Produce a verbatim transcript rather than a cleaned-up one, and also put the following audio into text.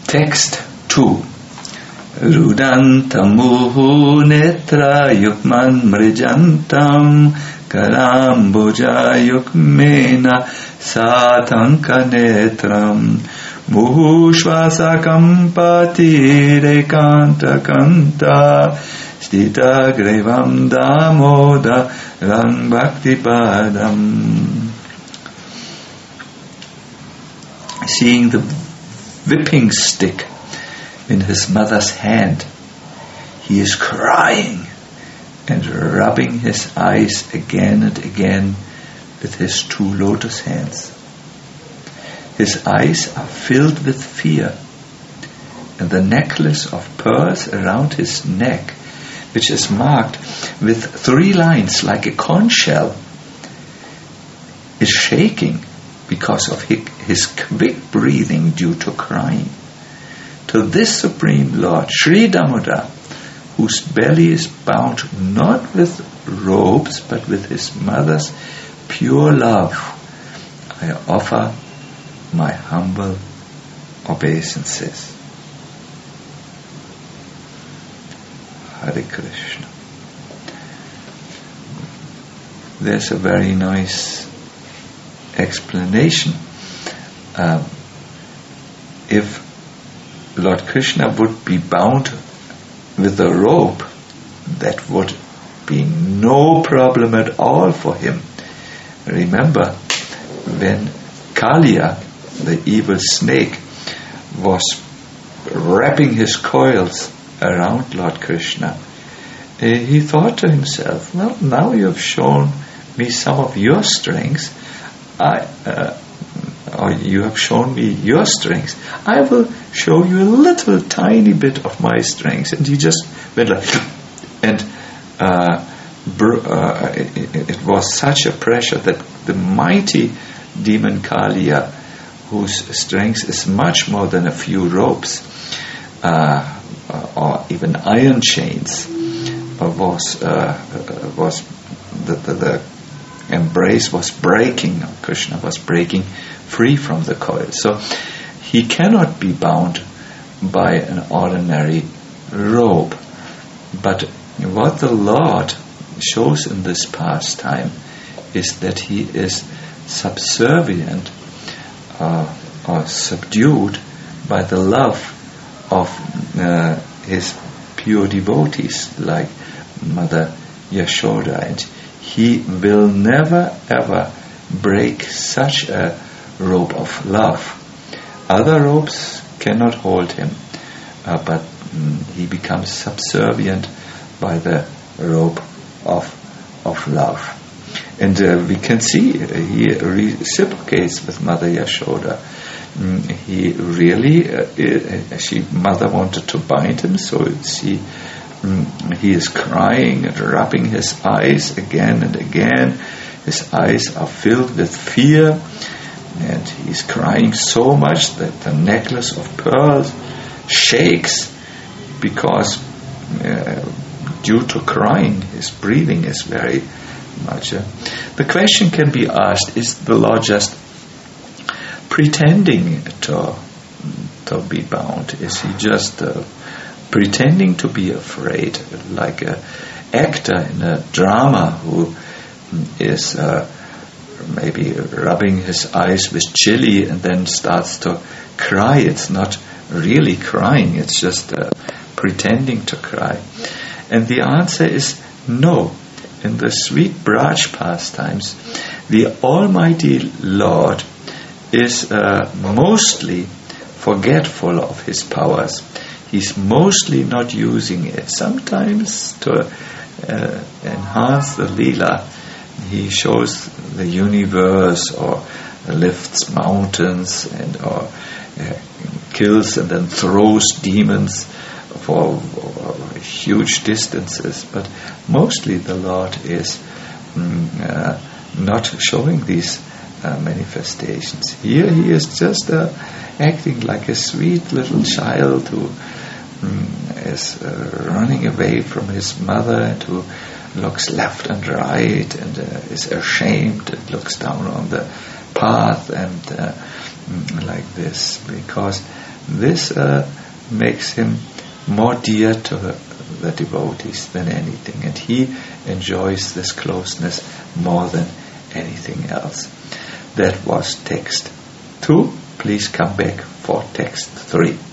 Text two. Rudantamuhu netra yukman mrijantam kalamboja yukmena satanka netram muhu shvasakam patirekanta kanta stita grevam damoda rang bhakti padam. Seeing the whipping stick in his mother's hand, he is crying and rubbing his eyes again and again with his two lotus hands. His eyes are filled with fear, and the necklace of pearls around his neck, which is marked with three lines like a conch shell, is shaking because of his quick breathing due to crying. To this Supreme Lord, Sri Damodar, whose belly is bound not with robes but with his mother's pure love, I offer my humble obeisances. Hare Krishna. There's a very nice explanation. Um, if Lord Krishna would be bound with a rope, that would be no problem at all for him. Remember, when Kaliya, the evil snake, was wrapping his coils around Lord Krishna, he thought to himself, well, now you have shown me some of your strengths, I, uh, or you have shown me your strengths, I will show you a little tiny bit of my strengths. And he just went like, and uh, br- uh, it, it was such a pressure that the mighty demon Kaliya, whose strength is much more than a few ropes, uh, or even iron chains, uh, was uh, was the, the, the embrace was breaking. Krishna was breaking free from the coil. So he cannot be bound by an ordinary rope. But what the Lord shows in this pastime is that he is subservient uh, or subdued by the love of uh, his pure devotees like Mother Yashoda, and he will never ever break such a rope of love. Other ropes cannot hold him, uh, but mm, he becomes subservient by the rope of of love. And uh, we can see uh, he reciprocates with Mother Yashoda. Mm, he really, uh, uh, she mother wanted to bind him, so she, mm, he is crying and rubbing his eyes again and again. His eyes are filled with fear, and he's crying so much that the necklace of pearls shakes because uh, due to crying, his breathing is very much. Uh, the question can be asked, is the Lord just pretending to, to be bound? Is he just uh, pretending to be afraid, like an actor in a drama who is uh, maybe rubbing his eyes with chili and then starts to cry? It's not really crying, it's just uh, pretending to cry. And the answer is no. In the sweet Braj pastimes, the Almighty Lord is uh, mostly forgetful of his powers. He's mostly not using it. Sometimes to uh, enhance the Leela, he shows the universe or lifts mountains and or uh, kills and then throws demons for, for huge distances. But mostly the Lord is mm, uh, not showing these uh, manifestations. Here he is just uh, acting like a sweet little child who mm, is uh, running away from his mother and who looks left and right and uh, is ashamed and looks down on the path and uh, like this, because this uh, makes him more dear to the devotees than anything, and he enjoys this closeness more than anything else. That was text two. Please come back for text three.